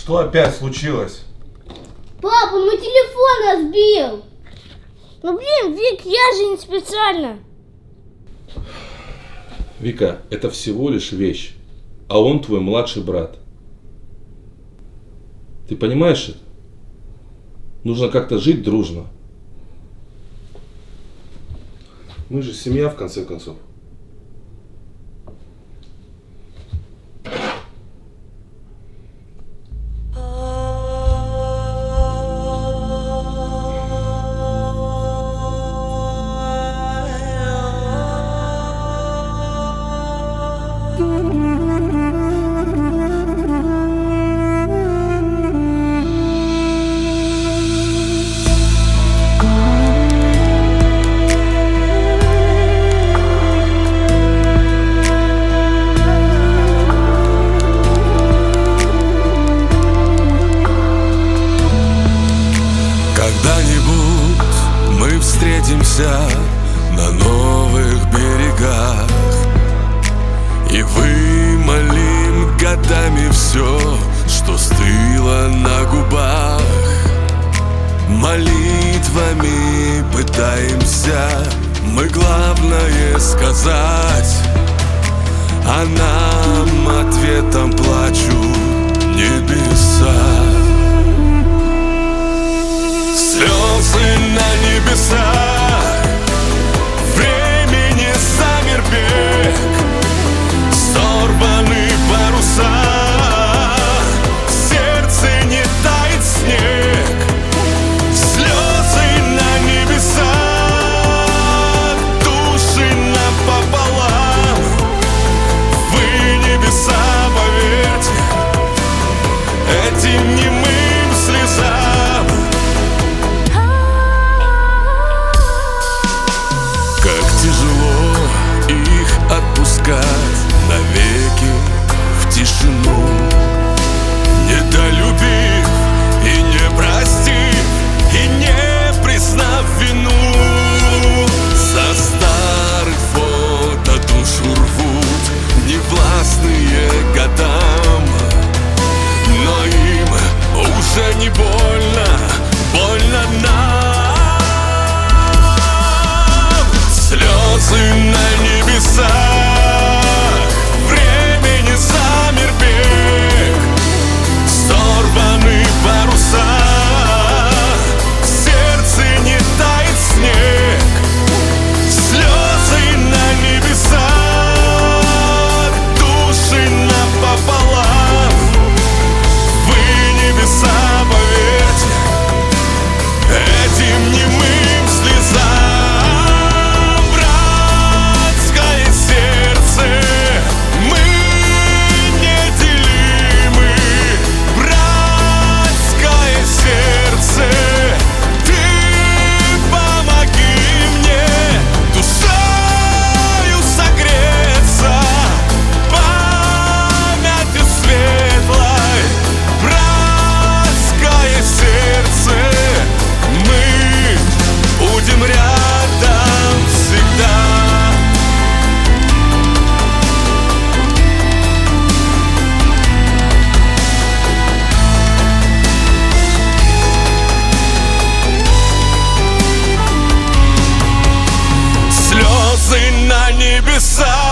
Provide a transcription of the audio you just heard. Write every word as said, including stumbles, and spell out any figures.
Что опять случилось? Папа, мой телефон разбил. Ну блин, Вик, я же не специально. Вика, это всего лишь вещь, а он твой младший брат. Ты понимаешь это? Нужно как-то жить дружно. Мы же семья, в конце концов. Когда-нибудь мы встретимся на новых берегах и вымолим годами все, что стыло на губах. Молитвами пытаемся мы главное сказать, а нам ответом плачут небеса. Слезы на небесах, времени замер бег, сорваны паруса, в сердце не тает снег. Слезы на небесах, души напополам. Вы, небеса, поверьте этим немым слезам. Как тяжело их отпускать навеки в тишину, недолюбив и не простив, и не признав вину. Со старых фото душу рвут невластные годам, но им уже не больно, больно нам. Слезы на небесах, времени замер бег, сорваны паруса, в сердце не тает снег. Слезы на небесах, души напополам. Вы, небеса, поверьте этим немым слезам. Слезы на небесах.